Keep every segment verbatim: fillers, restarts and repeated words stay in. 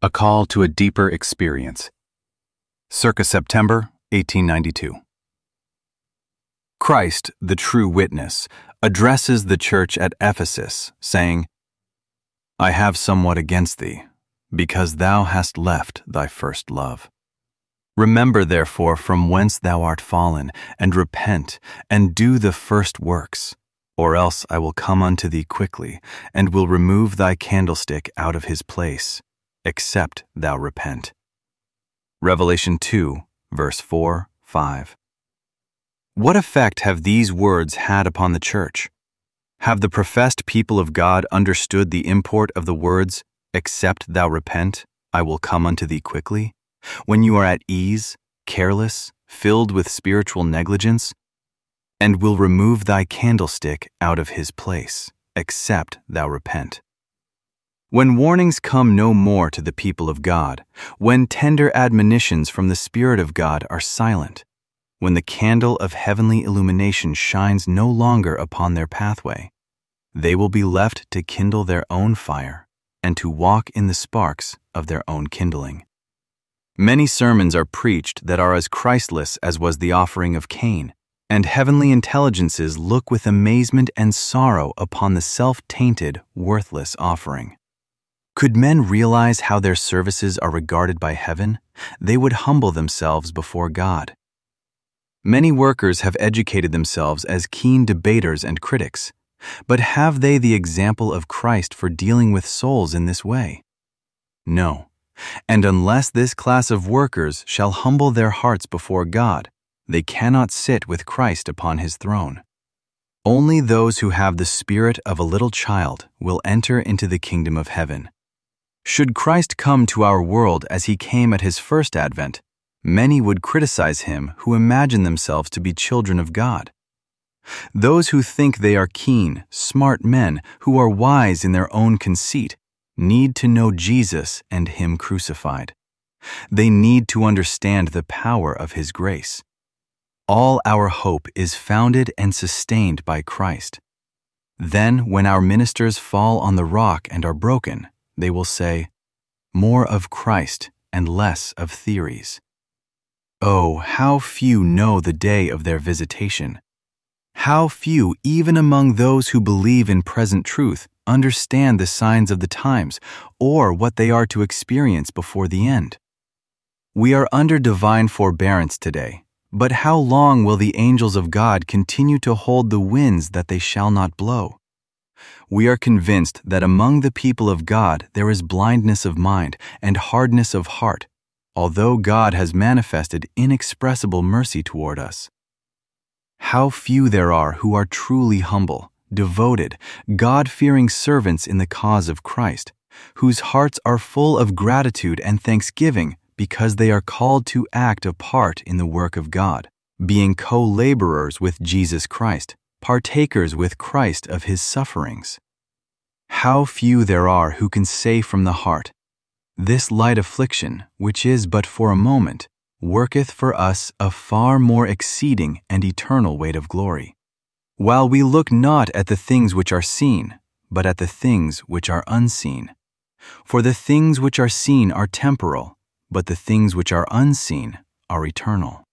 A Call to a Deeper Experience. Circa September eighteen ninety-two. Christ, the true witness, addresses the church at Ephesus, saying, I have somewhat against thee, because thou hast left thy first love. Remember therefore from whence thou art fallen, and repent, and do the first works, or else I will come unto thee quickly, and will remove thy candlestick out of his place, except thou repent. Revelation two, verse four, five. What effect have these words had upon the church? Have the professed people of God understood the import of the words, except thou repent, I will come unto thee quickly, when you are at ease, careless, filled with spiritual negligence, and will remove thy candlestick out of his place, except thou repent? When warnings come no more to the people of God, when tender admonitions from the Spirit of God are silent, when the candle of heavenly illumination shines no longer upon their pathway, they will be left to kindle their own fire and to walk in the sparks of their own kindling. Many sermons are preached that are as Christless as was the offering of Cain, and heavenly intelligences look with amazement and sorrow upon the self-tainted, worthless offering. Could men realize how their services are regarded by heaven, they would humble themselves before God. Many workers have educated themselves as keen debaters and critics, but have they the example of Christ for dealing with souls in this way? No, and unless this class of workers shall humble their hearts before God, they cannot sit with Christ upon his throne. Only those who have the spirit of a little child will enter into the kingdom of heaven. Should Christ come to our world as he came at his first advent, many would criticize him who imagine themselves to be children of God. Those who think they are keen, smart men who are wise in their own conceit need to know Jesus and him crucified. They need to understand the power of his grace. All our hope is founded and sustained by Christ. Then, when our ministers fall on the rock and are broken, they will say, more of Christ and less of theories. Oh, how few know the day of their visitation. How few, even among those who believe in present truth, understand the signs of the times or what they are to experience before the end. We are under divine forbearance today, but how long will the angels of God continue to hold the winds that they shall not blow? We are convinced that among the people of God there is blindness of mind and hardness of heart, although God has manifested inexpressible mercy toward us. How few there are who are truly humble, devoted, God-fearing servants in the cause of Christ, whose hearts are full of gratitude and thanksgiving because they are called to act a part in the work of God, being co-laborers with Jesus Christ, partakers with Christ of his sufferings. How few there are who can say from the heart, this light affliction, which is but for a moment, worketh for us a far more exceeding and eternal weight of glory, while we look not at the things which are seen, but at the things which are unseen. For the things which are seen are temporal, but the things which are unseen are eternal.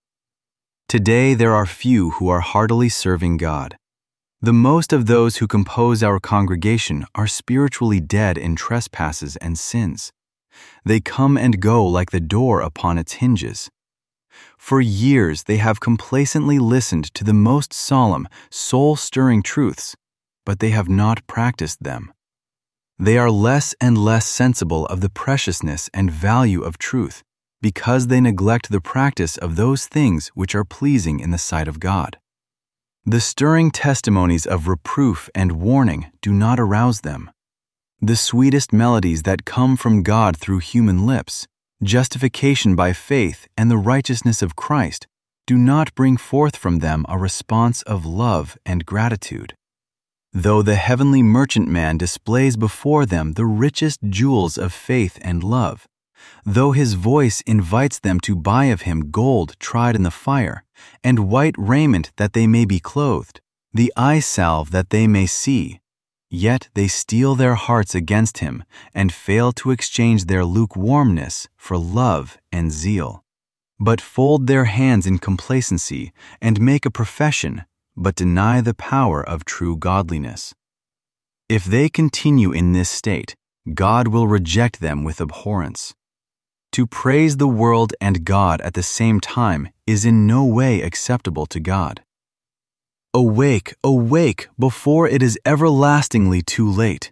Today there are few who are heartily serving God. The most of those who compose our congregation are spiritually dead in trespasses and sins. They come and go like the door upon its hinges. For years they have complacently listened to the most solemn, soul-stirring truths, but they have not practiced them. They are less and less sensible of the preciousness and value of truth because they neglect the practice of those things which are pleasing in the sight of God. The stirring testimonies of reproof and warning do not arouse them. The sweetest melodies that come from God through human lips, justification by faith and the righteousness of Christ, do not bring forth from them a response of love and gratitude. Though the heavenly merchantman displays before them the richest jewels of faith and love, though his voice invites them to buy of him gold tried in the fire, and white raiment that they may be clothed, the eye salve that they may see, Yet they steel their hearts against him and fail to exchange their lukewarmness for love and zeal, but fold their hands in complacency and make a profession, but deny the power of true godliness. If they continue in this state, God will reject them with abhorrence. To praise the world and God at the same time is in no way acceptable to God. Awake, awake, before it is everlastingly too late.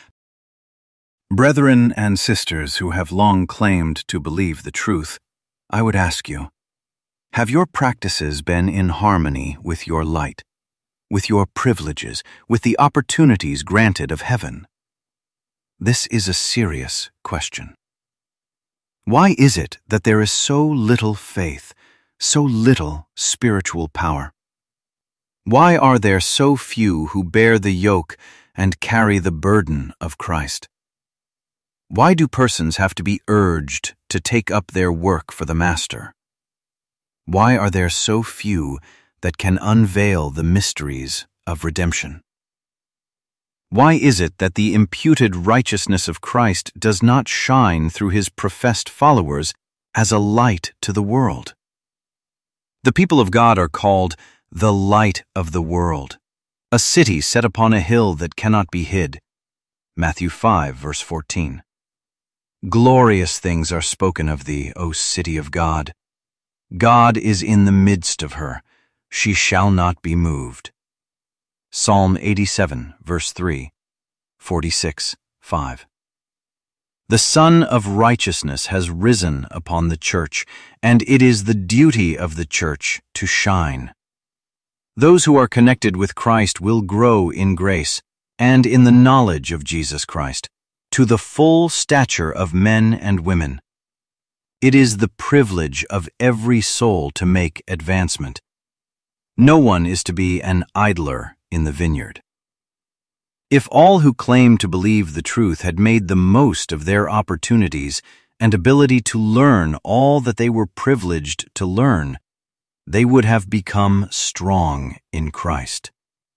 Brethren and sisters who have long claimed to believe the truth, I would ask you, have your practices been in harmony with your light, with your privileges, with the opportunities granted of heaven? This is a serious question. Why is it that there is so little faith, so little spiritual power? Why are there so few who bear the yoke and carry the burden of Christ? Why do persons have to be urged to take up their work for the Master? Why are there so few that can unveil the mysteries of redemption? Why is it that the imputed righteousness of Christ does not shine through his professed followers as a light to the world? The people of God are called the light of the world, a city set upon a hill that cannot be hid. Matthew five, verse fourteen. Glorious things are spoken of thee, O city of God. God is in the midst of her. She shall not be moved. Psalm eighty-seven, verse three, forty-six, five. The Sun of Righteousness has risen upon the church, and it is the duty of the church to shine. Those who are connected with Christ will grow in grace and in the knowledge of Jesus Christ, to the full stature of men and women. It is the privilege of every soul to make advancement. No one is to be an idler in the vineyard. If all who claim to believe the truth had made the most of their opportunities and ability to learn all that they were privileged to learn, they would have become strong in Christ.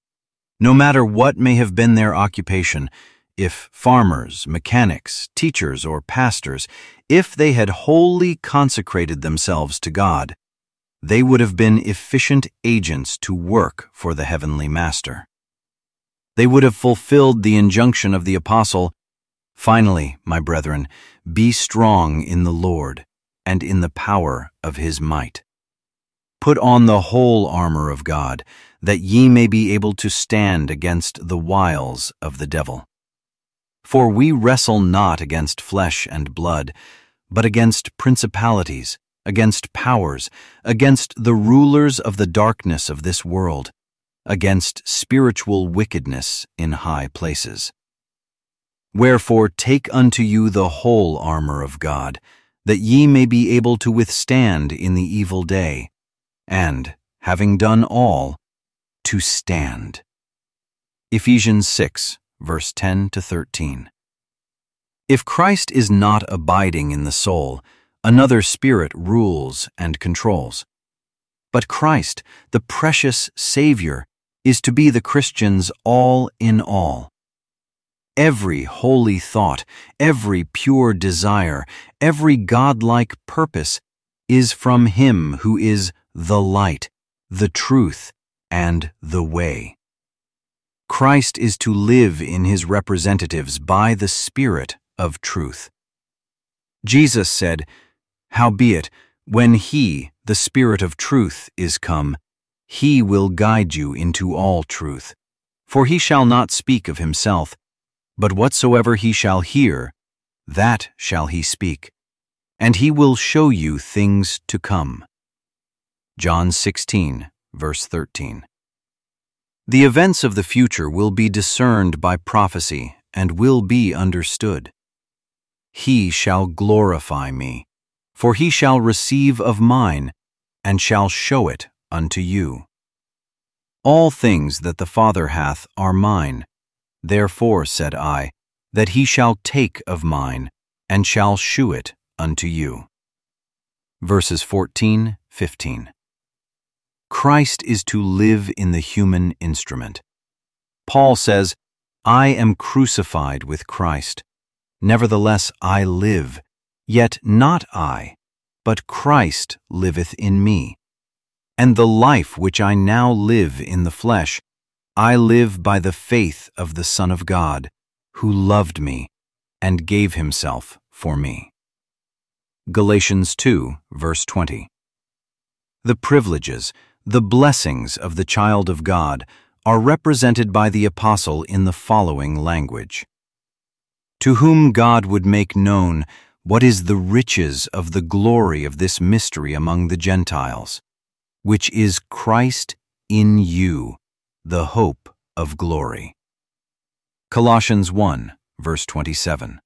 No matter what may have been their occupation, if farmers, mechanics, teachers, or pastors, if they had wholly consecrated themselves to God, they would have been efficient agents to work for the Heavenly Master. They would have fulfilled the injunction of the Apostle, "Finally, my brethren, be strong in the Lord and in the power of his might. Put on the whole armor of God, that ye may be able to stand against the wiles of the devil. For we wrestle not against flesh and blood, but against principalities, against powers, against the rulers of the darkness of this world, against spiritual wickedness in high places. Wherefore take unto you the whole armor of God, that ye may be able to withstand in the evil day, and, having done all, to stand." Ephesians six, verse ten to thirteen. If Christ is not abiding in the soul, another spirit rules and controls. But Christ, the precious Savior, is to be the Christian's all in all. Every holy thought, every pure desire, every godlike purpose is from Him who is the light, the truth, and the way. Christ is to live in His representatives by the Spirit of truth. Jesus said, "Howbeit, when He, the Spirit of truth, is come, He will guide you into all truth. For He shall not speak of Himself, but whatsoever He shall hear, that shall He speak, and He will show you things to come." John sixteen, verse thirteen. The events of the future will be discerned by prophecy and will be understood. "He shall glorify me, for He shall receive of mine, and shall show it unto you. All things that the Father hath are mine. Therefore said I, that He shall take of mine, and shall shew it unto you." Verses fourteen, fifteen. Christ is to live in the human instrument. Paul says, I am crucified with Christ. Nevertheless I live, yet not I, but Christ liveth in me. And the life which I now live in the flesh, I live by the faith of the Son of God, who loved me and gave himself for me. Galatians two, verse twenty. The privileges, the blessings of the child of God are represented by the apostle in the following language. To whom God would make known what is the riches of the glory of this mystery among the Gentiles, which is Christ in you, the hope of glory. Colossians one, verse twenty-seven.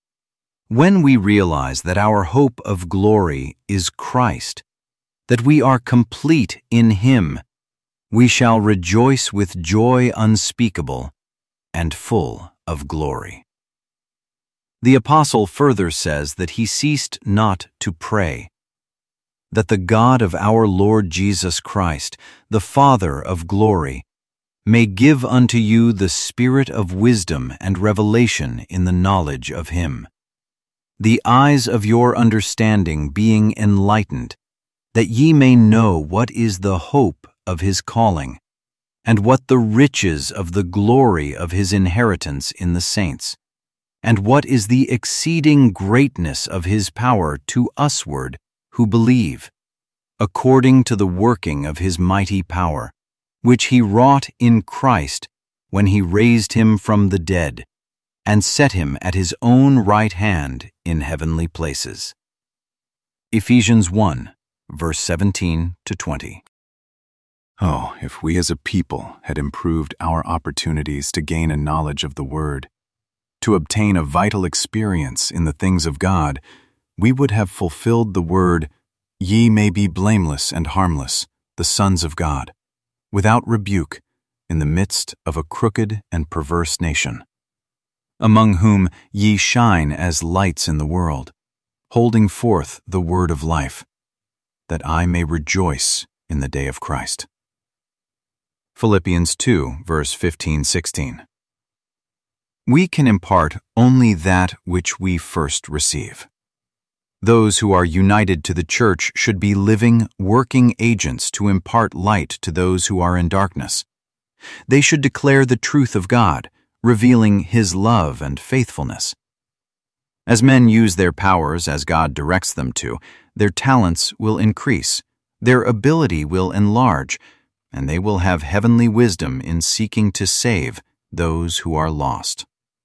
When we realize that our hope of glory is Christ, that we are complete in Him, we shall rejoice with joy unspeakable and full of glory. The apostle further says that he ceased not to pray, that the God of our Lord Jesus Christ, the Father of glory, may give unto you the spirit of wisdom and revelation in the knowledge of Him, the eyes of your understanding being enlightened, that ye may know what is the hope of His calling, and what the riches of the glory of His inheritance in the saints, and what is the exceeding greatness of His power to usward who believe, according to the working of His mighty power, which He wrought in Christ when He raised Him from the dead, and set Him at His own right hand in heavenly places. Ephesians one, verse seventeen to twenty. Oh, if we as a people had improved our opportunities to gain a knowledge of the Word, to obtain a vital experience in the things of God, we would have fulfilled the word, "Ye may be blameless and harmless, the sons of God, without rebuke, in the midst of a crooked and perverse nation, among whom ye shine as lights in the world, holding forth the word of life, that I may rejoice in the day of Christ." Philippians two, verse fifteen to sixteen. We can impart only that which we first receive. Those who are united to the church should be living, working agents to impart light to those who are in darkness. They should declare the truth of God, revealing His love and faithfulness. As men use their powers as God directs them to, their talents will increase, their ability will enlarge, and they will have heavenly wisdom in seeking to save those who are lost.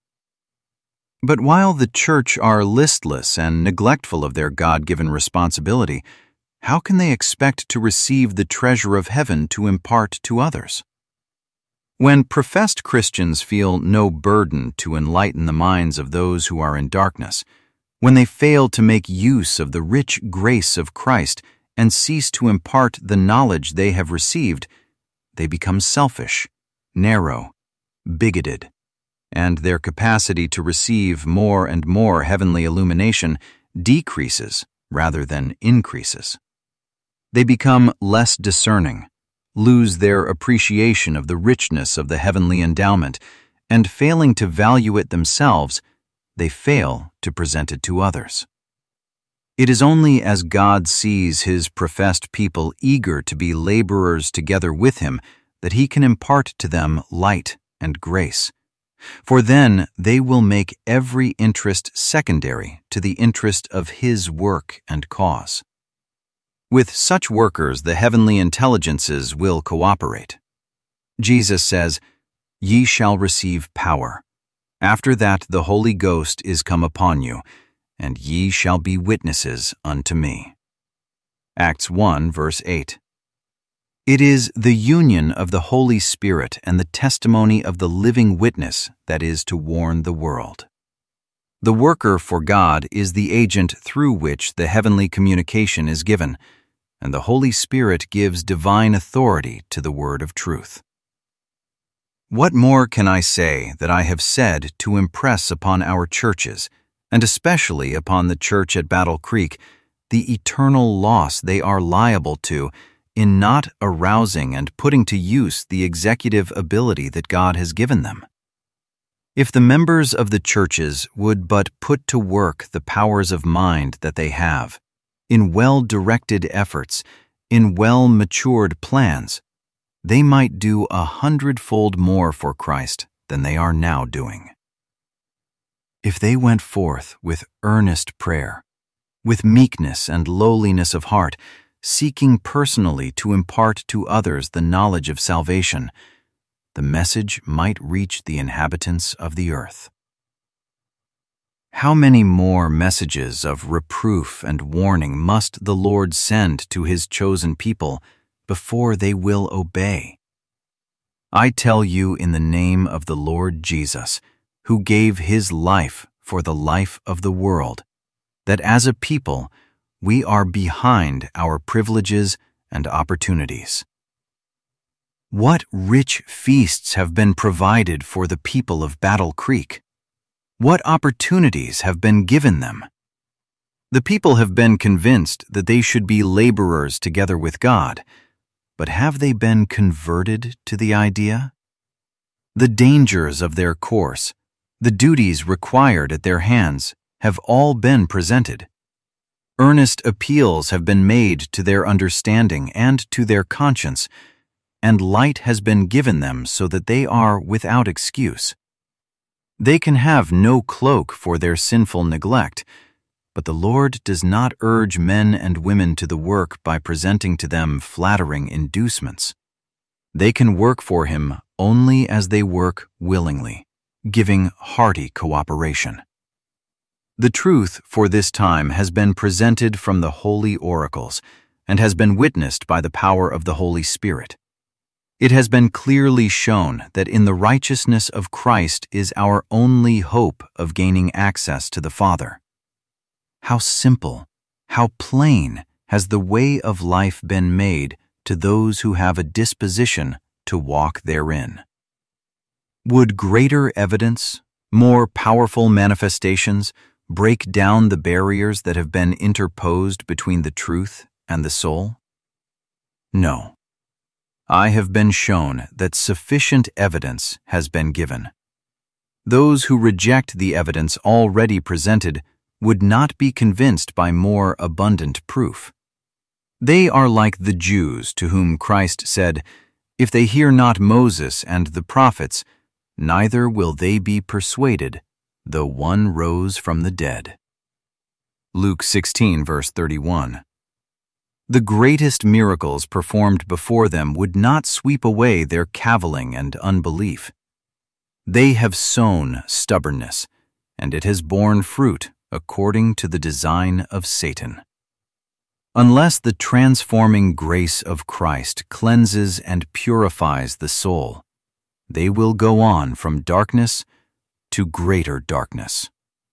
But while the church are listless and neglectful of their God-given responsibility, how can they expect to receive the treasure of heaven to impart to others? When professed Christians feel no burden to enlighten the minds of those who are in darkness, when they fail to make use of the rich grace of Christ and cease to impart the knowledge they have received, they become selfish, narrow, bigoted, and their capacity to receive more and more heavenly illumination decreases rather than increases. They become less discerning, lose their appreciation of the richness of the heavenly endowment, and failing to value it themselves, they fail to present it to others. It is only as God sees His professed people eager to be laborers together with Him that He can impart to them light and grace. For then they will make every interest secondary to the interest of His work and cause. With such workers, the heavenly intelligences will cooperate. Jesus says, "Ye shall receive power. After that the Holy Ghost is come upon you, and ye shall be witnesses unto me." Acts one, verse eight. It is the union of the Holy Spirit and the testimony of the living witness that is to warn the world. The worker for God is the agent through which the heavenly communication is given, and the Holy Spirit gives divine authority to the word of truth. What more can I say that I have said to impress upon our churches, and especially upon the church at Battle Creek, the eternal loss they are liable to in not arousing and putting to use the executive ability that God has given them? If the members of the churches would but put to work the powers of mind that they have, in well-directed efforts, in well-matured plans, they might do a hundredfold more for Christ than they are now doing. If they went forth with earnest prayer, with meekness and lowliness of heart, seeking personally to impart to others the knowledge of salvation, the message might reach the inhabitants of the earth. How many more messages of reproof and warning must the Lord send to His chosen people before they will obey? I tell you in the name of the Lord Jesus, who gave His life for the life of the world, that as a people we are behind our privileges and opportunities. What rich feasts have been provided for the people of Battle Creek? What opportunities have been given them? The people have been convinced that they should be laborers together with God, but have they been converted to the idea? The dangers of their course, the duties required at their hands, have all been presented. Earnest appeals have been made to their understanding and to their conscience, and light has been given them so that they are without excuse. They can have no cloak for their sinful neglect, but the Lord does not urge men and women to the work by presenting to them flattering inducements. They can work for Him only as they work willingly, giving hearty cooperation. The truth for this time has been presented from the holy oracles and has been witnessed by the power of the Holy Spirit. It has been clearly shown that in the righteousness of Christ is our only hope of gaining access to the Father. How simple, how plain has the way of life been made to those who have a disposition to walk therein. Would greater evidence, more powerful manifestations, break down the barriers that have been interposed between the truth and the soul? No. I have been shown that sufficient evidence has been given. Those who reject the evidence already presented would not be convinced by more abundant proof. They are like the Jews to whom Christ said, "If they hear not Moses and the prophets, neither will they be persuaded, though one rose from the dead." Luke sixteen, verse thirty-one. The greatest miracles performed before them would not sweep away their cavilling and unbelief. They have sown stubbornness, and it has borne fruit according to the design of Satan. Unless the transforming grace of Christ cleanses and purifies the soul, they will go on from darkness to greater darkness.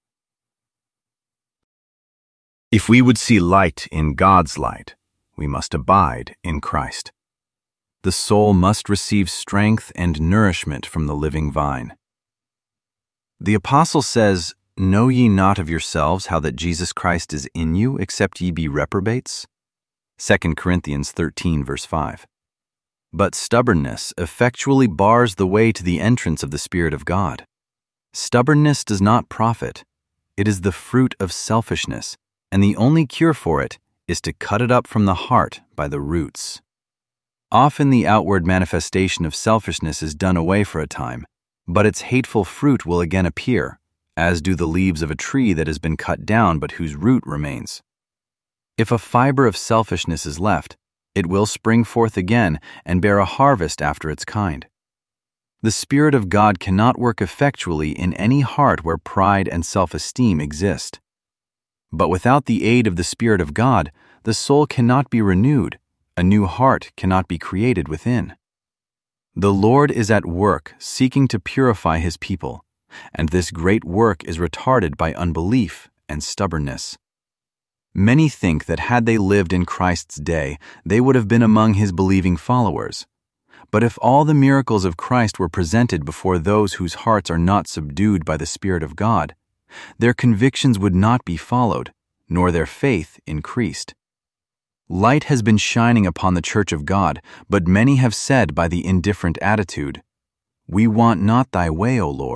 If we would see light in God's light, we must abide in Christ. The soul must receive strength and nourishment from the living vine. The apostle says, "Know ye not of yourselves how that Jesus Christ is in you, except ye be reprobates?" Second Corinthians thirteen, verse five. But stubbornness effectually bars the way to the entrance of the Spirit of God. Stubbornness does not profit. It is the fruit of selfishness, and the only cure for it is to cut it up from the heart by the roots. Often the outward manifestation of selfishness is done away for a time, but its hateful fruit will again appear, as do the leaves of a tree that has been cut down but whose root remains. If a fiber of selfishness is left, it will spring forth again and bear a harvest after its kind. The Spirit of God cannot work effectually in any heart where pride and self-esteem exist. But without the aid of the Spirit of God, the soul cannot be renewed, a new heart cannot be created within. The Lord is at work seeking to purify His people, and this great work is retarded by unbelief and stubbornness. Many think that had they lived in Christ's day, they would have been among His believing followers. But if all the miracles of Christ were presented before those whose hearts are not subdued by the Spirit of God, their convictions would not be followed, nor their faith increased. Light has been shining upon the church of God, but many have said by the indifferent attitude, "We want not thy way, O Lord,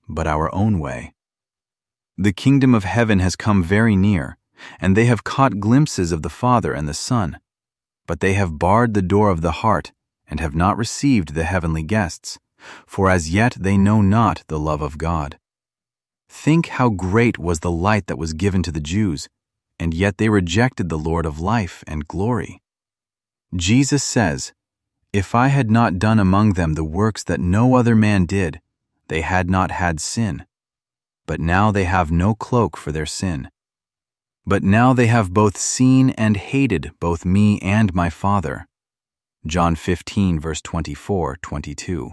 but our own way. The kingdom of heaven has come very near, and they have caught glimpses of the Father and the Son, but they have barred the door of the heart and have not received the heavenly guests, for as yet they know not the love of God. Think how great was the light that was given to the Jews, and yet they rejected the Lord of life and glory. Jesus says, "If I had not done among them the works that no other man did, they had not had sin. But now they have no cloak for their sin. But now they have both seen and hated both me and my Father." John fifteen, verse twenty-four, twenty-two.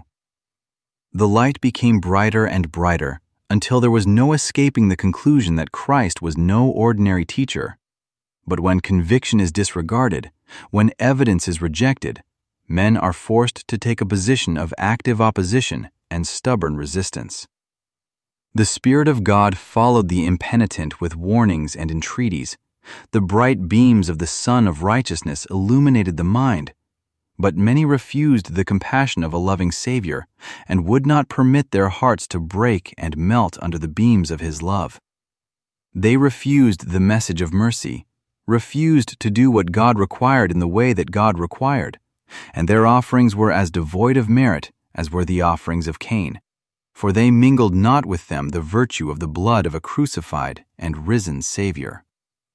The light became brighter and brighter until there was no escaping the conclusion that Christ was no ordinary teacher. But when conviction is disregarded, when evidence is rejected, men are forced to take a position of active opposition and stubborn resistance. The Spirit of God followed the impenitent with warnings and entreaties. The bright beams of the Sun of Righteousness illuminated the mind, but many refused the compassion of a loving Savior and would not permit their hearts to break and melt under the beams of His love. They refused the message of mercy, refused to do what God required in the way that God required, and their offerings were as devoid of merit as were the offerings of Cain, for they mingled not with them the virtue of the blood of a crucified and risen Savior.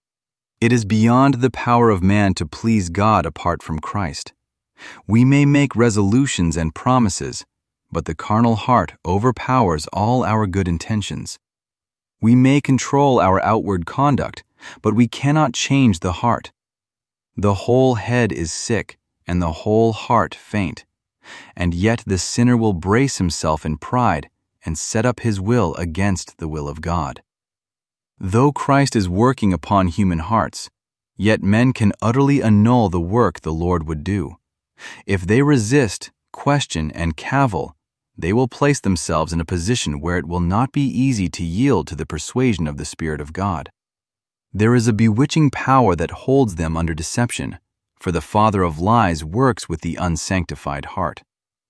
It is beyond the power of man to please God apart from Christ. We may make resolutions and promises, but the carnal heart overpowers all our good intentions. We may control our outward conduct, but we cannot change the heart. The whole head is sick, and the whole heart faint, and yet the sinner will brace himself in pride and set up his will against the will of God. Though Christ is working upon human hearts, yet men can utterly annul the work the Lord would do. If they resist, question, and cavil, they will place themselves in a position where it will not be easy to yield to the persuasion of the Spirit of God. There is a bewitching power that holds them under deception, for the father of lies works with the unsanctified heart.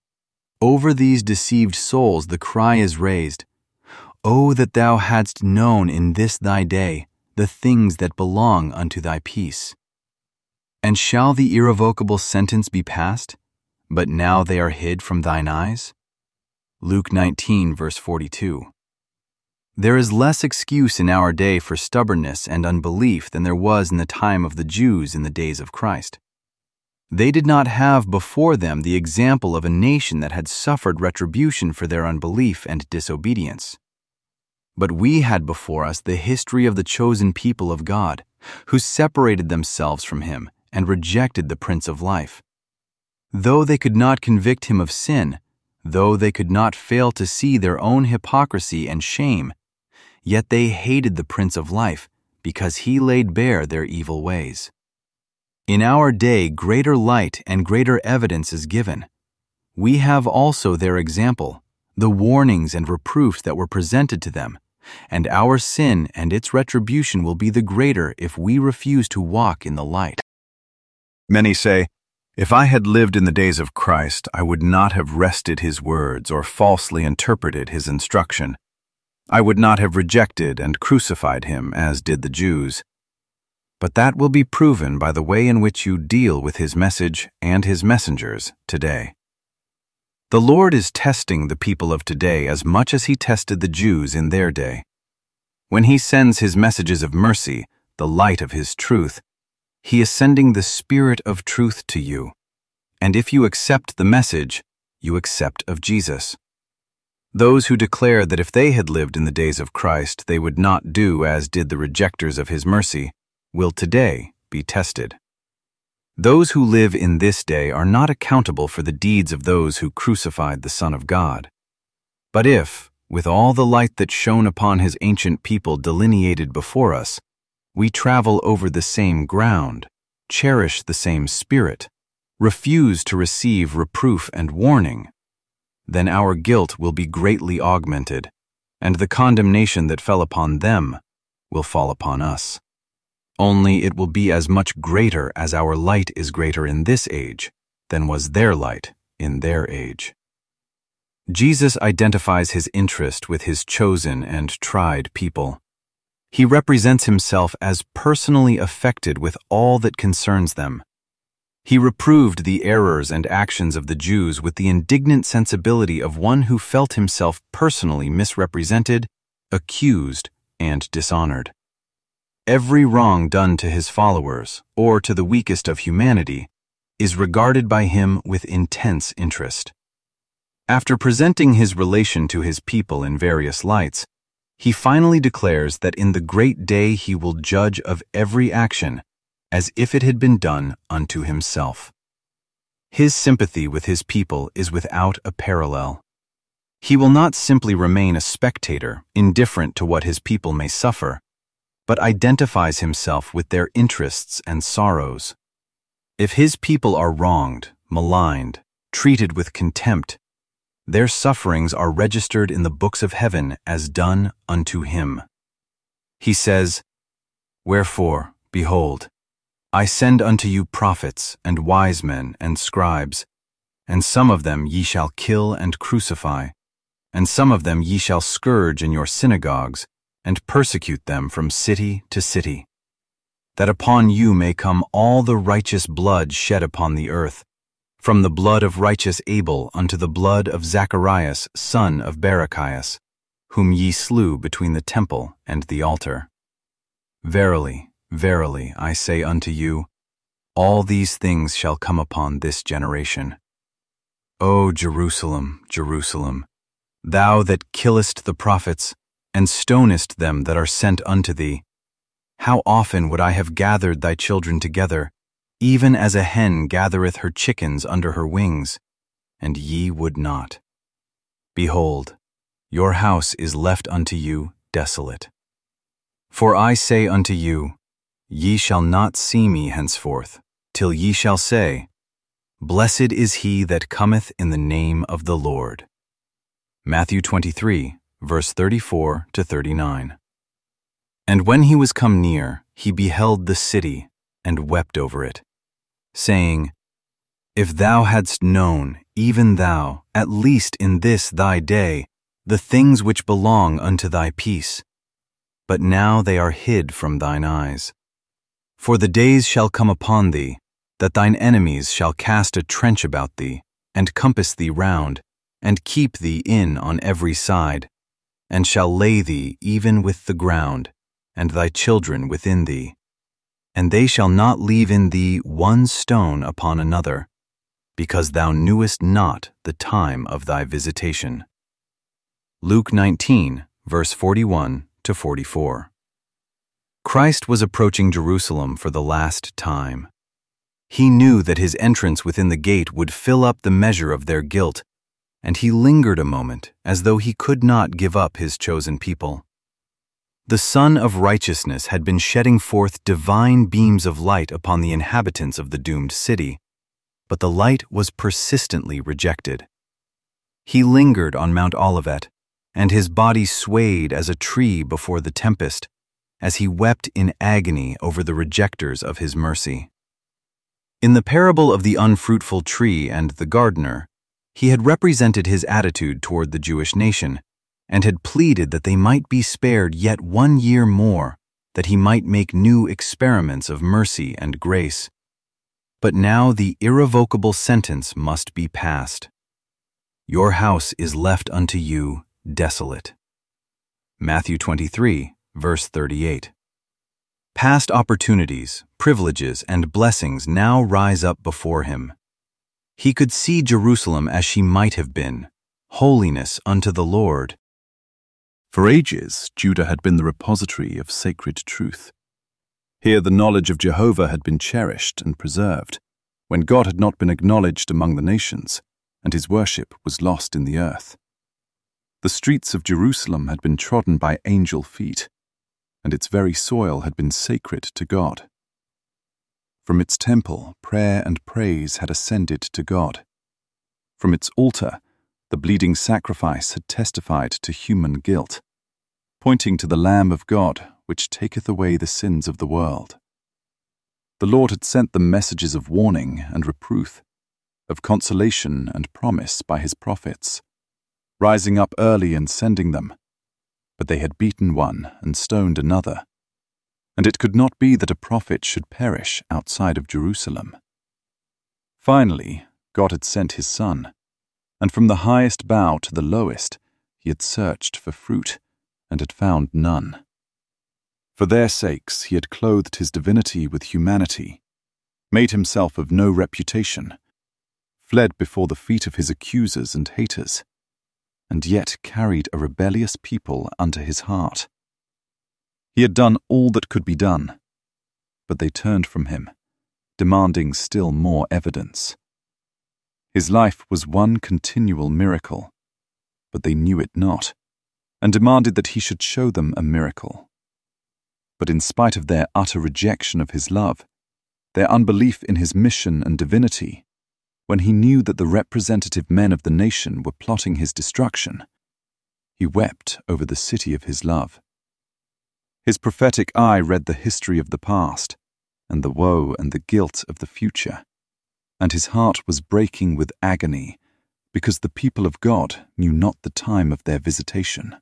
Over these deceived souls the cry is raised, "O that thou hadst known in this thy day the things that belong unto thy peace." And shall the irrevocable sentence be passed, but now they are hid from thine eyes? Luke nineteen, verse forty-two. There is less excuse in our day for stubbornness and unbelief than there was in the time of the Jews in the days of Christ. They did not have before them the example of a nation that had suffered retribution for their unbelief and disobedience. But we had before us the history of the chosen people of God, who separated themselves from Him and rejected the Prince of Life. Though they could not convict Him of sin, though they could not fail to see their own hypocrisy and shame, yet they hated the Prince of Life because He laid bare their evil ways. In our day, greater light and greater evidence is given. We have also their example, the warnings and reproofs that were presented to them, and our sin and its retribution will be the greater if we refuse to walk in the light. Many say, "If I had lived in the days of Christ, I would not have wrested His words or falsely interpreted His instruction. I would not have rejected and crucified Him as did the Jews." But that will be proven by the way in which you deal with His message and His messengers today. The Lord is testing the people of today as much as He tested the Jews in their day. When He sends His messages of mercy, the light of His truth, He is sending the Spirit of truth to you. And if you accept the message, you accept of Jesus. Those who declare that if they had lived in the days of Christ, they would not do as did the rejectors of His mercy, will today be tested. Those who live in this day are not accountable for the deeds of those who crucified the Son of God. But if, with all the light that shone upon His ancient people delineated before us, we travel over the same ground, cherish the same spirit, refuse to receive reproof and warning, then our guilt will be greatly augmented, and the condemnation that fell upon them will fall upon us. Only it will be as much greater as our light is greater in this age than was their light in their age. Jesus identifies his interest with his chosen and tried people. He represents himself as personally affected with all that concerns them. He reproved the errors and actions of the Jews with the indignant sensibility of one who felt himself personally misrepresented, accused, and dishonored. Every wrong done to his followers, or to the weakest of humanity, is regarded by him with intense interest. After presenting his relation to his people in various lights, he finally declares that in the great day he will judge of every action as if it had been done unto himself. His sympathy with his people is without a parallel. He will not simply remain a spectator, indifferent to what his people may suffer, but identifies himself with their interests and sorrows. If his people are wronged, maligned, treated with contempt, their sufferings are registered in the books of heaven as done unto him. He says, "Wherefore, behold, I send unto you prophets and wise men and scribes, and some of them ye shall kill and crucify, and some of them ye shall scourge in your synagogues, and persecute them from city to city, that upon you may come all the righteous blood shed upon the earth, from the blood of righteous Abel unto the blood of Zacharias son of Barachias, whom ye slew between the temple and the altar. Verily, verily, I say unto you, all these things shall come upon this generation. O Jerusalem, Jerusalem, thou that killest the prophets, and stonest them that are sent unto thee, how often would I have gathered thy children together, even as a hen gathereth her chickens under her wings, and ye would not. Behold, your house is left unto you desolate. For I say unto you, ye shall not see me henceforth, till ye shall say, Blessed is he that cometh in the name of the Lord." Matthew twenty-three, verse thirty-four to thirty-nine. And when he was come near, he beheld the city, and wept over it, saying, If thou hadst known, even thou, at least in this thy day, the things which belong unto thy peace, but now they are hid from thine eyes. For the days shall come upon thee, that thine enemies shall cast a trench about thee, and compass thee round, and keep thee in on every side, and shall lay thee even with the ground, and thy children within thee. And they shall not leave in thee one stone upon another, because thou knewest not the time of thy visitation. Luke nineteen, verse forty-one to forty-four. Christ was approaching Jerusalem for the last time. He knew that his entrance within the gate would fill up the measure of their guilt, and he lingered a moment as though he could not give up his chosen people. The Sun of Righteousness had been shedding forth divine beams of light upon the inhabitants of the doomed city, but the light was persistently rejected. He lingered on Mount Olivet, and his body swayed as a tree before the tempest, as he wept in agony over the rejectors of his mercy. In the parable of the unfruitful tree and the gardener, he had represented his attitude toward the Jewish nation, and had pleaded that they might be spared yet one year more, that he might make new experiments of mercy and grace. But now the irrevocable sentence must be passed. Your house is left unto you desolate. Matthew twenty-three, verse thirty-eight. Past opportunities, privileges, and blessings now rise up before him. He could see Jerusalem as she might have been, holiness unto the Lord. For ages, Judah had been the repository of sacred truth. Here the knowledge of Jehovah had been cherished and preserved, when God had not been acknowledged among the nations, and his worship was lost in the earth. The streets of Jerusalem had been trodden by angel feet, and its very soil had been sacred to God. From its temple, prayer and praise had ascended to God. From its altar, the bleeding sacrifice had testified to human guilt, pointing to the Lamb of God, which taketh away the sins of the world. The Lord had sent them messages of warning and reproof, of consolation and promise by his prophets. rising up early and sending them. But they had beaten one and stoned another. And it could not be that a prophet should perish outside of Jerusalem. Finally, God had sent his Son, and from the highest bough to the lowest, he had searched for fruit, and had found none. For their sakes he had clothed his divinity with humanity, made himself of no reputation, fled before the feet of his accusers and haters, and yet carried a rebellious people unto his heart. He had done all that could be done, but they turned from him, demanding still more evidence. His life was one continual miracle, but they knew it not, and demanded that he should show them a miracle. But in spite of their utter rejection of his love, their unbelief in his mission and divinity, when he knew that the representative men of the nation were plotting his destruction, he wept over the city of his love. His prophetic eye read the history of the past, and the woe and the guilt of the future, and his heart was breaking with agony, because the people of God knew not the time of their visitation.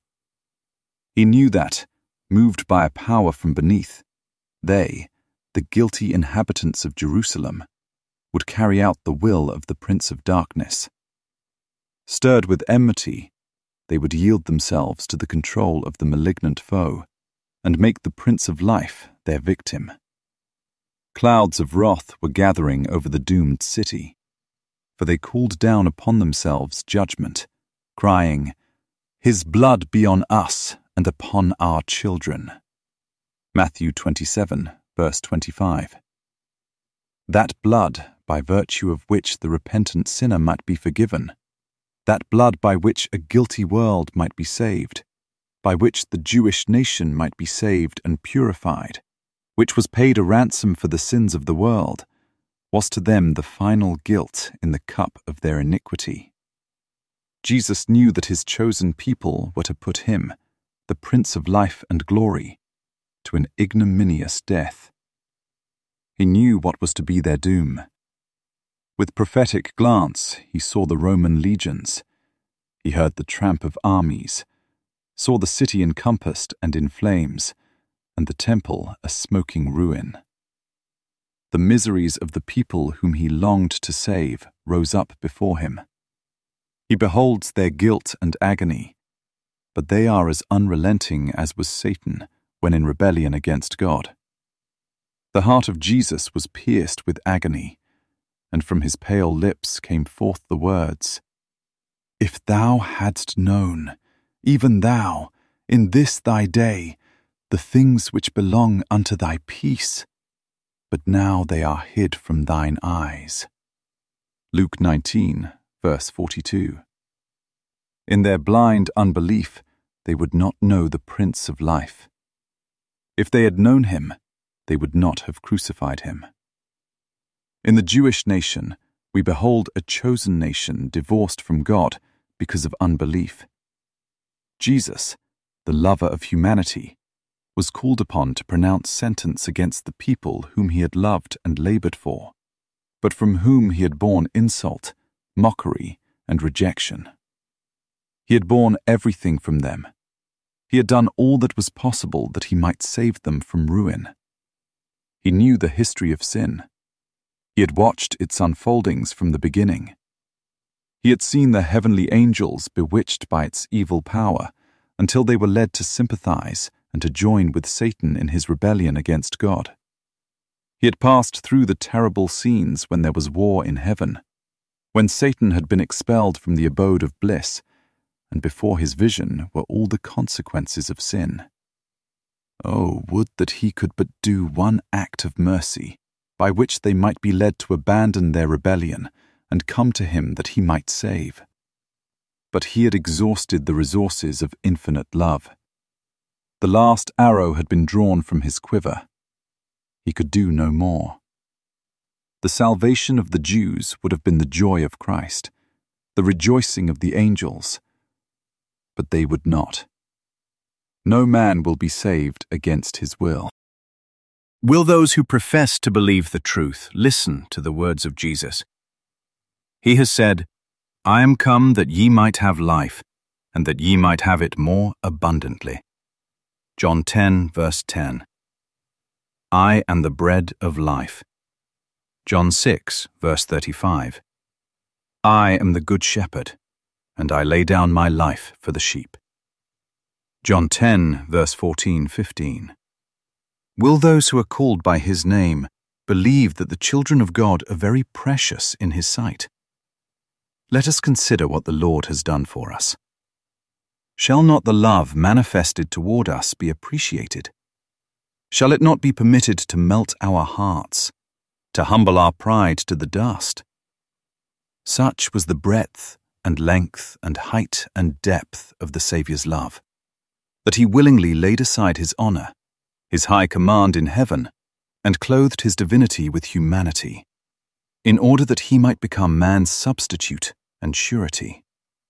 He knew that, moved by a power from beneath, they, the guilty inhabitants of Jerusalem, would carry out the will of the Prince of Darkness. Stirred with enmity, they would yield themselves to the control of the malignant foe, and make the Prince of Life their victim. Clouds of wrath were gathering over the doomed city, for they called down upon themselves judgment, crying, "His blood be on us and upon our children." Matthew twenty-seven, verse twenty-five. That blood, by virtue of which the repentant sinner might be forgiven, that blood by which a guilty world might be saved, by which the Jewish nation might be saved and purified, which was paid a ransom for the sins of the world, was to them the final guilt in the cup of their iniquity. Jesus knew that his chosen people were to put him, the Prince of Life and Glory, to an ignominious death. He knew what was to be their doom. With prophetic glance, he saw the Roman legions. He heard the tramp of armies, saw the city encompassed and in flames, and the temple a smoking ruin. The miseries of the people whom he longed to save rose up before him. He beholds their guilt and agony, but they are as unrelenting as was Satan when in rebellion against God. The heart of Jesus was pierced with agony, and from his pale lips came forth the words, "If thou hadst known, even thou, in this thy day, the things which belong unto thy peace, but now they are hid from thine eyes." Luke nineteen, verse forty-two. In their blind unbelief, they would not know the Prince of Life. If they had known him, they would not have crucified him. In the Jewish nation, we behold a chosen nation divorced from God because of unbelief. Jesus, the lover of humanity, was called upon to pronounce sentence against the people whom he had loved and labored for, but from whom he had borne insult, mockery, and rejection. He had borne everything from them. He had done all that was possible that he might save them from ruin. He knew the history of sin. He had watched its unfoldings from the beginning. He had seen the heavenly angels bewitched by its evil power until they were led to sympathize and to join with Satan in his rebellion against God. He had passed through the terrible scenes when there was war in heaven, when Satan had been expelled from the abode of bliss, and before his vision were all the consequences of sin. Oh, would that he could but do one act of mercy, by which they might be led to abandon their rebellion and come to him that he might save. But he had exhausted the resources of infinite love. The last arrow had been drawn from his quiver. He could do no more. The salvation of the Jews would have been the joy of Christ, the rejoicing of the angels, but they would not. No man will be saved against his will. Will those who profess to believe the truth listen to the words of Jesus? He has said, "I am come that ye might have life, and that ye might have it more abundantly. John ten, verse ten. I am the bread of life. John six, verse thirty-five. I am the good shepherd, and I lay down my life for the sheep. John ten, verse fourteen, fifteen. Will those who are called by his name believe that the children of God are very precious in his sight? Let us consider what the Lord has done for us. Shall not the love manifested toward us be appreciated? Shall it not be permitted to melt our hearts, to humble our pride to the dust? Such was the breadth and length and height and depth of the Saviour's love, that he willingly laid aside his honor, his high command in heaven, and clothed his divinity with humanity, in order that he might become man's substitute and surety.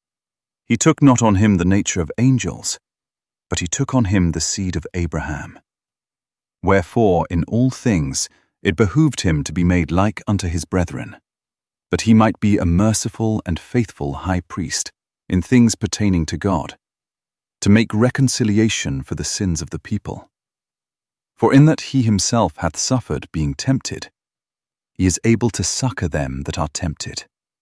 He took not on him the nature of angels, but he took on him the seed of Abraham. Wherefore, in all things, it behooved him to be made like unto his brethren, that he might be a merciful and faithful high priest in things pertaining to God, to make reconciliation for the sins of the people. For in that he himself hath suffered being tempted, he is able to succor them that are tempted.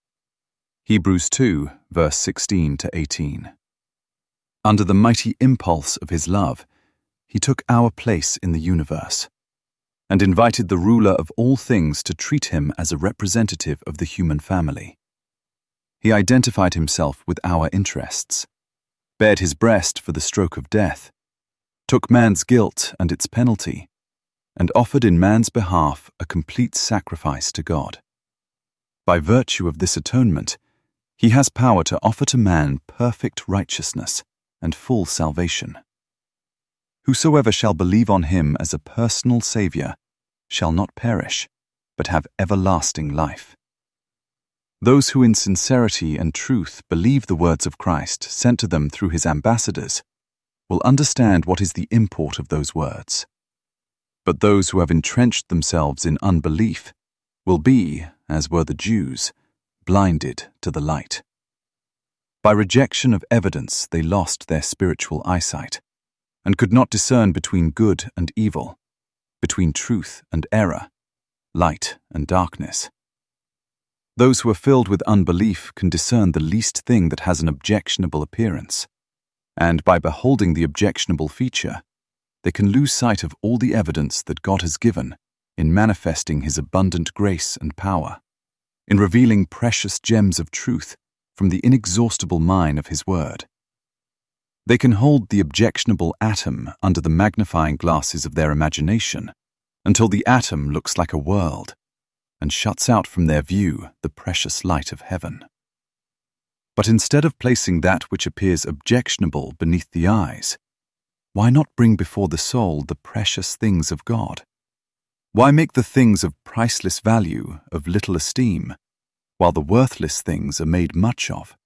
Hebrews two, verse sixteen to eighteen. Under the mighty impulse of his love, he took our place in the universe, and invited the ruler of all things to treat him as a representative of the human family. He identified himself with our interests, bared his breast for the stroke of death, took man's guilt and its penalty, and offered in man's behalf a complete sacrifice to God. By virtue of this atonement, he has power to offer to man perfect righteousness and full salvation. Whosoever shall believe on him as a personal Saviour shall not perish, but have everlasting life. Those who in sincerity and truth believe the words of Christ sent to them through his ambassadors will understand what is the import of those words. But those who have entrenched themselves in unbelief will be, as were the Jews, blinded to the light. By rejection of evidence they lost their spiritual eyesight, and could not discern between good and evil, between truth and error, light and darkness. Those who are filled with unbelief can discern the least thing that has an objectionable appearance, and by beholding the objectionable feature, they can lose sight of all the evidence that God has given in manifesting his abundant grace and power, in revealing precious gems of truth from the inexhaustible mine of his word. They can hold the objectionable atom under the magnifying glasses of their imagination until the atom looks like a world and shuts out from their view the precious light of heaven. But instead of placing that which appears objectionable beneath the eyes, why not bring before the soul the precious things of God? Why make the things of priceless value of little esteem, while the worthless things are made much of?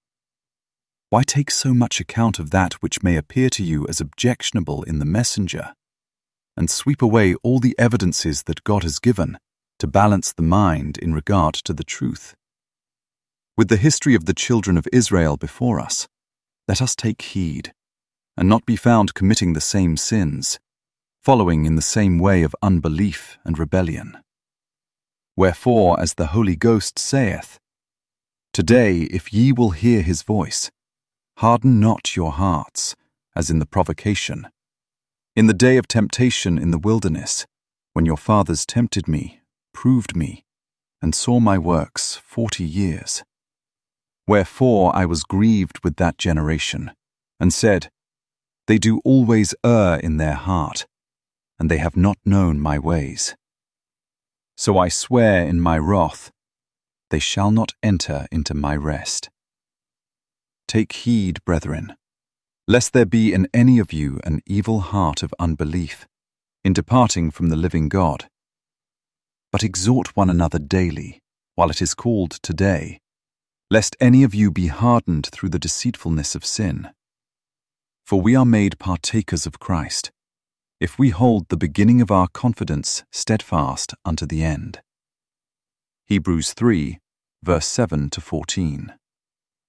Why take so much account of that which may appear to you as objectionable in the messenger, and sweep away all the evidences that God has given to balance the mind in regard to the truth? With the history of the children of Israel before us, let us take heed, and not be found committing the same sins, following in the same way of unbelief and rebellion. Wherefore, as the Holy Ghost saith, Today, if ye will hear his voice, harden not your hearts, as in the provocation, in the day of temptation in the wilderness, when your fathers tempted me, proved me, and saw my works forty years. Wherefore I was grieved with that generation, and said, They do always err in their heart, and they have not known my ways. So I swear in my wrath, they shall not enter into my rest. Take heed, brethren, lest there be in any of you an evil heart of unbelief, in departing from the living God. But exhort one another daily, while it is called today, lest any of you be hardened through the deceitfulness of sin. For we are made partakers of Christ, if we hold the beginning of our confidence steadfast unto the end. Hebrews three, verse seven to fourteen.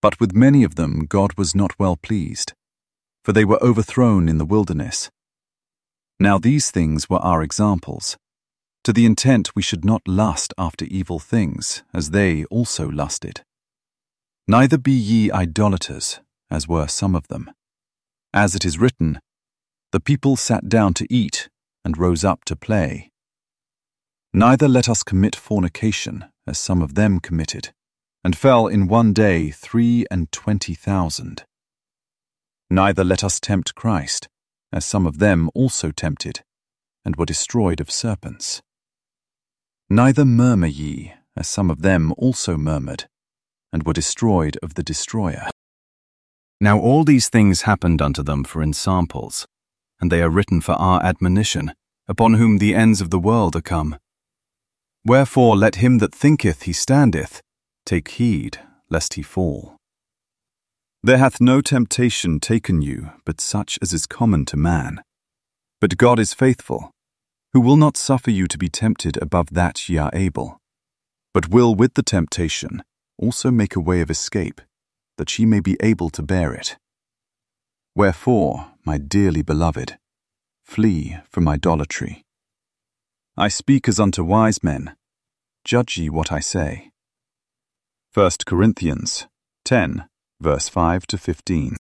But with many of them God was not well pleased, for they were overthrown in the wilderness. Now these things were our examples, to the intent we should not lust after evil things, as they also lusted. Neither be ye idolaters, as were some of them. As it is written, the people sat down to eat and rose up to play. Neither let us commit fornication, as some of them committed, and fell in one day three and twenty thousand. Neither let us tempt Christ, as some of them also tempted, and were destroyed of serpents. Neither murmur ye, as some of them also murmured, and were destroyed of the destroyer. Now all these things happened unto them for ensamples, and they are written for our admonition, upon whom the ends of the world are come. Wherefore let him that thinketh he standeth take heed lest he fall. There hath no temptation taken you but such as is common to man. But God is faithful, who will not suffer you to be tempted above that ye are able, but will with the temptation also make a way of escape, that ye may be able to bear it. Wherefore, my dearly beloved, flee from idolatry. I speak as unto wise men. Judge ye what I say. First Corinthians ten, verse five to fifteen.